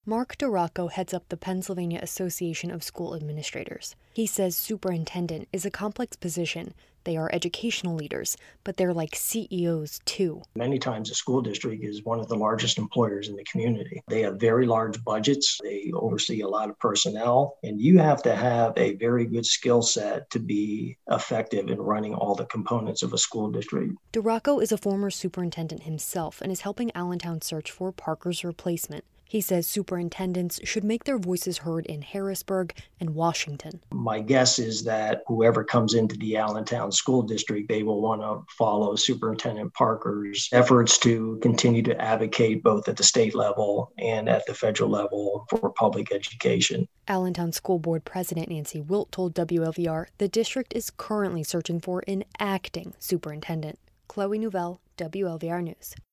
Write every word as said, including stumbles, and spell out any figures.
Mark Duraco heads up the Pennsylvania Association of School Administrators. He says superintendent is a complex position. They are educational leaders, but they're like C E Os too. Many times a school district is one of the largest employers in the community. They have very large budgets. They oversee a lot of personnel, and you have to have a very good skill set to be effective in running all the components of a school district. Duraco is a former superintendent himself and is helping Allentown search for Parker's replacement. He says superintendents should make their voices heard in Harrisburg and Washington. My guess is that whoever comes into the Allentown School District, they will want to follow Superintendent Parker's efforts to continue to advocate both at the state level and at the federal level for public education. Allentown School Board President Nancy Wilt told W L V R the district is currently searching for an acting superintendent. Chloe Nouvelle, W L V R News.